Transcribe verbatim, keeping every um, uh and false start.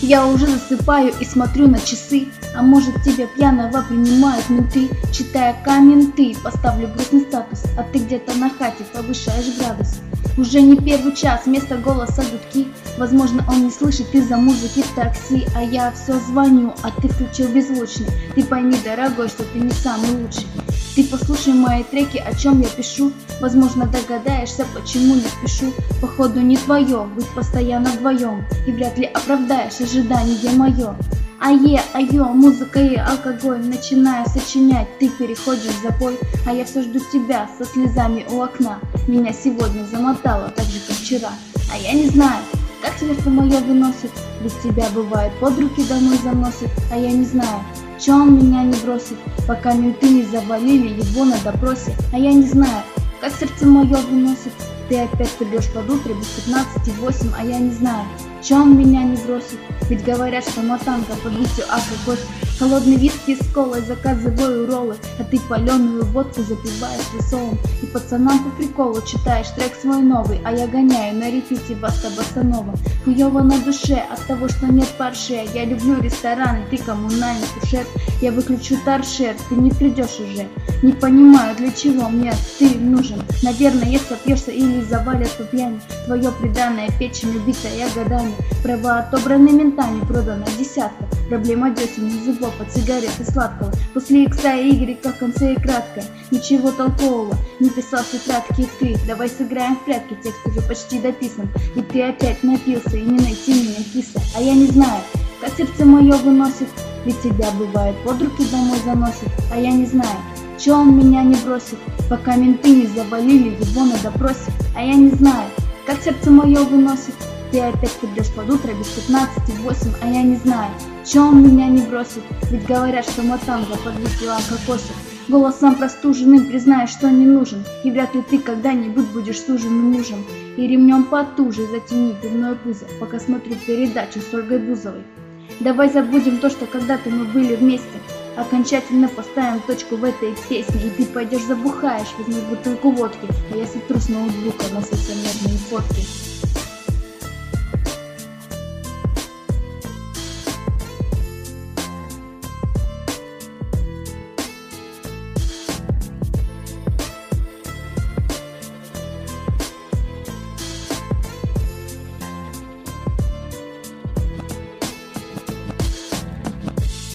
Я уже засыпаю и смотрю на часы. А может, тебя пьяного принимают менты. Читая комменты, поставлю грустный статус, а ты где-то на хате повышаешь градус. Уже не первый час, вместо голоса гудки. Возможно, он не слышит из-за музыки в такси. А я все звоню, а ты включил беззвучный. Ты пойми, дорогой, что ты не самый лучший. Ты послушай мои треки, о чем я пишу. Возможно, догадаешься, почему не спешу. Походу не твое, быть постоянно вдвоем. И вряд ли оправдаешь ожидание мое. Ае, айо, музыка и алкоголь. Начинаю сочинять, ты переходишь в запой. А я все жду тебя со слезами у окна. Меня сегодня замотало так же, как вчера. А я не знаю, как сердце мое выносит. Без тебя бывает под руки домой заносит. А я не знаю, че он меня не бросит, пока менты не завалили его на допросе. А я не знаю, как сердце мое выносит. Ты опять придешь под утро без пятнадцати восемь. А я не знаю, че он меня не бросит. Ведь говорят, что мотанка под витю алкоголь. Холодный виски с колой заказываю роллы. А ты паленую водку запиваешь рисовым. И пацанам по приколу читаешь трек свой новый. А я гоняю на репите Баста Басанова. Хуёво на душе от того, что нет парше. Я люблю рестораны, ты коммунальный кушер. Я выключу торшер, ты не придешь уже. Не понимаю, для чего мне ты нужен. Наверное, если сопьешься или завалят по пьяни. Твое преданное печень, убитая годами. Права отобраны ментами, продана десятка. Проблема десен, не зубов, от сигареты сладкого. После икса и игрека в конце и кратко. Ничего толкового, не писал тетрадки ты. Давай сыграем в прятки, текст уже почти дописан. И ты опять напился, и не найти меня киса. А я не знаю, как сердце мое выносит. Ведь тебя бывает под руки домой заносит. А я не знаю, че он меня не бросит, пока менты не завалили его на допросе. А я не знаю, как сердце мое выносит. Ты опять придешь под утро без пятнадцати восемь. А я не знаю, че он меня не бросит. Ведь говорят, что мотанга подвесила кокосик. Голосом простуженным признаю, что не нужен. И вряд ли ты когда-нибудь будешь суженным мужем. И ремнем потуже затяни пивное пузо, пока смотрю передачу с Ольгой Бузовой. Давай забудем то, что когда-то мы были вместе. Окончательно поставим точку в этой песне. И ты пойдешь забухаешь, возьми бутылку водки. А я сотру с ноутбука на совсем фотки.